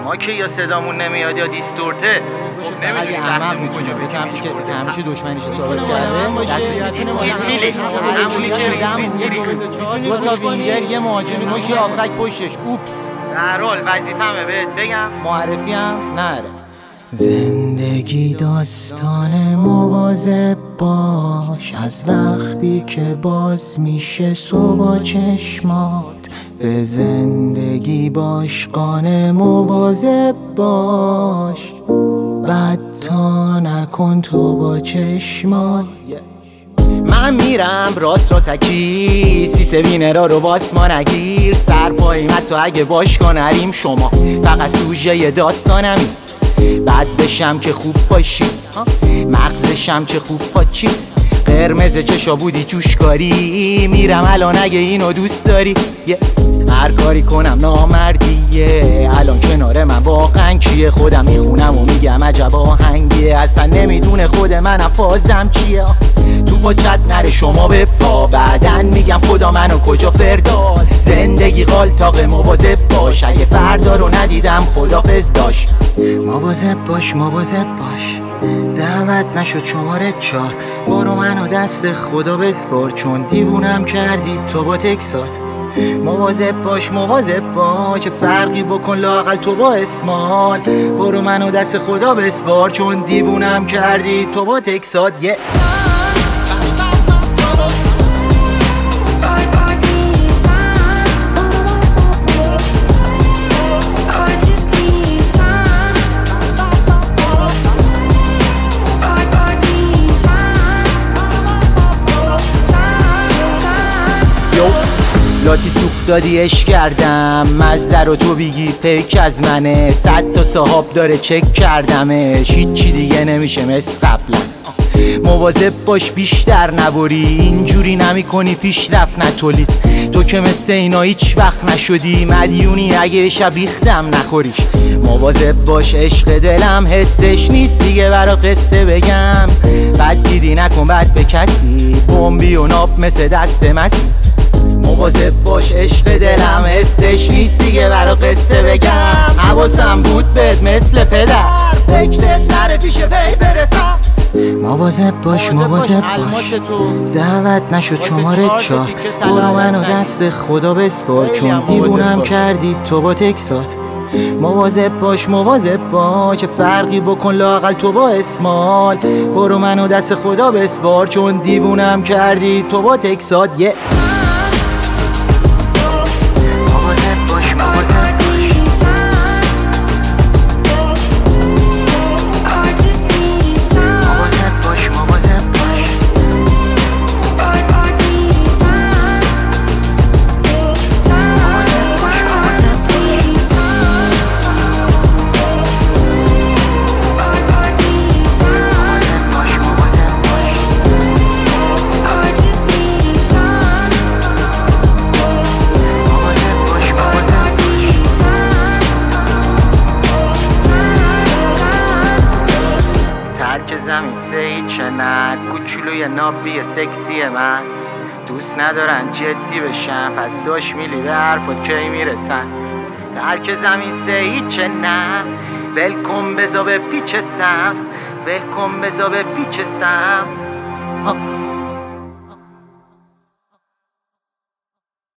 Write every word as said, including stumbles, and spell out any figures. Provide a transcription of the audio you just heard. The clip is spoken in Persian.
ما که یا صدامون نمیاد یا دیستورته. خب نمیدونی احمق میتونه به سمت کسی که همیشه دشمنیش ثابت کرده دست ایزمیلی همونی که دو تا وینگر یه مهاجم نوشی آفک پشتش. اوپس. در حال وظیفه‌مه بهت بگم معرفی هم نره. زندگی داستان مواظب باش از وقتی که باز میشه صبح چشمات. به زندگی باش قانع مواظب باش بد تا نکن تو با چشمات. من میرم راست راستکی سیسه وینرا رو واسما نگیر. سر پاییم حتی اگه باش کنریم شما فقط سوژه داستانمی. بد بشم که خوب باشی مغزشم که خوب پاچی. قرمز چشا بودی جوشکاری میرم الان اگه اینو دوست داری. هر کاری کنم نامردیه الان کنار من واقعا کیه. خودم میخونم و میگم عجب آهنگیه اصلا نمیدونه خود من افازم چیه. تو با چت نره شما به پا بعدن میگم خدا منو کجا فرداد. زندگی غالطاق مواظب باش اگه فردا رو ندیدم خدافظ داشت. مواظب باش مواظب باش دعوت نشد شماره چار. برو منو دست خدا بسپار چون دیوونم کردی تو با تکسات. مواظب باش مواظب باش فرقی بکن لااقل تو با اسمال. برو منو دست خدا بسپار چون دیوونم کردی تو با تکسات. یه لاتی سوخت دادی اش کردم مزده رو تو بیگی پیک از منه. صد تا صحاب داره چک کردمش هیچی دیگه نمیشه مثل قبلا. مواظب باش بیشتر نبری اینجوری نمی کنی پیشرفت نتولید. تو که مثل اینا هیچ وقت نشدی مدیونی اگه شب ریختم نخوریش. مواظب باش عشق دلم حسش نیست دیگه برا قصه بگم. بد دیدی نکن بد به کسی بمبی و ناب مثل دست مسی. مواظب باش عشق دلم حسش نیست دیگه برا قصه بگم. حواسم بود بهت مثل پدر فکرت نره پیش وی برسم. مواظب باش مواظب باش دعوت نشد شماره چار. برو منو دست خدا بسپار چون دیوونم کردی تو با تکسات. مواظب باش مواظب باش فرقی بکن لااقل تو با اسمال. برو منو دست خدا بسپار چون دیوونم کردی تو با تکسات. یه ترک زمین سید چند کوچولوی نابی سکسی من. دوست ندارن جدی بشن پس داش میلی به حرفات کی میرسن. ترک زمین سید چند ولکن بزا به پیچ سم ولکن بزا به پیچ سم.